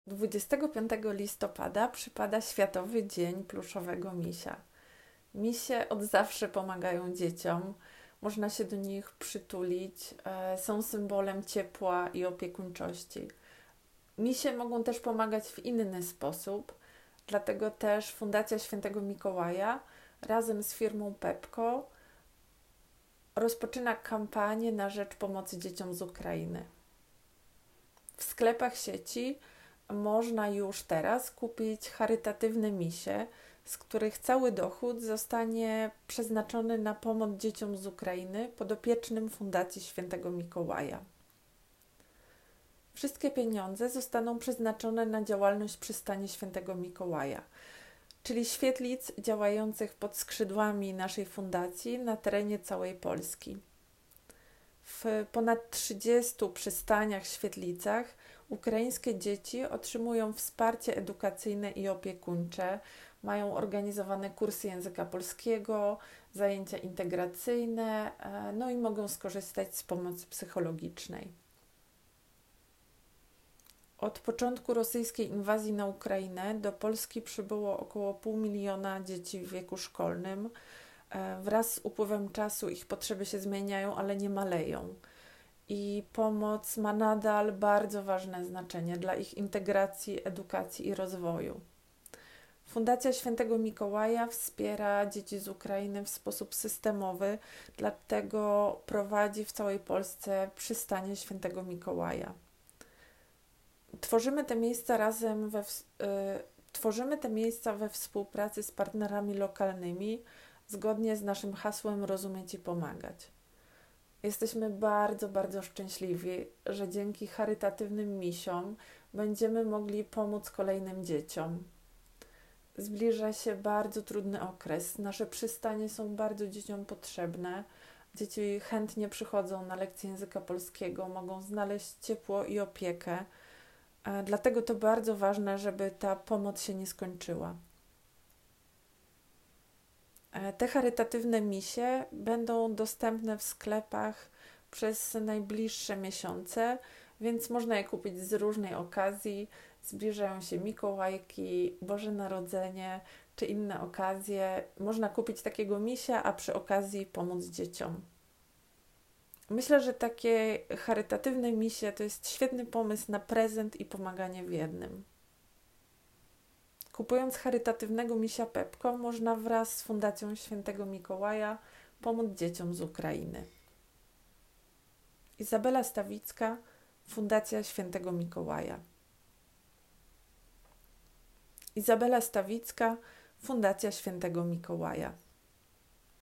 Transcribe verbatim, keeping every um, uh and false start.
dwudziestego piątego listopada przypada Światowy Dzień Pluszowego Misia. Misie od zawsze pomagają dzieciom, można się do nich przytulić, e, są symbolem ciepła i opiekuńczości. Misie mogą też pomagać w inny sposób, dlatego też Fundacja Świętego Mikołaja razem z firmą Pepco rozpoczyna kampanię na rzecz pomocy dzieciom z Ukrainy. W sklepach sieci można już teraz kupić charytatywne misie, z których cały dochód zostanie przeznaczony na pomoc dzieciom z Ukrainy podopiecznym Fundacji Świętego Mikołaja. Wszystkie pieniądze zostaną przeznaczone na działalność Przystani Świętego Mikołaja, czyli świetlic działających pod skrzydłami naszej fundacji na terenie całej Polski. W ponad trzydziestu przystaniach, świetlicach ukraińskie dzieci otrzymują wsparcie edukacyjne i opiekuńcze, mają organizowane kursy języka polskiego, zajęcia integracyjne, no i mogą skorzystać z pomocy psychologicznej. Od początku rosyjskiej inwazji na Ukrainę do Polski przybyło około pół miliona dzieci w wieku szkolnym. Wraz z upływem czasu ich potrzeby się zmieniają, ale nie maleją. I pomoc ma nadal bardzo ważne znaczenie dla ich integracji, edukacji i rozwoju. Fundacja Świętego Mikołaja wspiera dzieci z Ukrainy w sposób systemowy, dlatego prowadzi w całej Polsce przystanie Świętego Mikołaja. Tworzymy te miejsca razem we, y, tworzymy te miejsca we współpracy z partnerami lokalnymi, zgodnie z naszym hasłem Rozumieć i pomagać. Jesteśmy bardzo, bardzo szczęśliwi, że dzięki charytatywnym misiom będziemy mogli pomóc kolejnym dzieciom. Zbliża się bardzo trudny okres. Nasze przystanie są bardzo dzieciom potrzebne. Dzieci chętnie przychodzą na lekcje języka polskiego, mogą znaleźć ciepło i opiekę. Dlatego to bardzo ważne, żeby ta pomoc się nie skończyła. Te charytatywne misie będą dostępne w sklepach przez najbliższe miesiące, więc można je kupić z różnej okazji. Zbliżają się Mikołajki, Boże Narodzenie czy inne okazje. Można kupić takiego misia, a przy okazji pomóc dzieciom. Myślę, że takie charytatywne misie to jest świetny pomysł na prezent i pomaganie w jednym. Kupując charytatywnego misia Pepco, można wraz z Fundacją Świętego Mikołaja pomóc dzieciom z Ukrainy. Izabela Stawicka, Fundacja Świętego Mikołaja. Izabela Stawicka, Fundacja Świętego Mikołaja.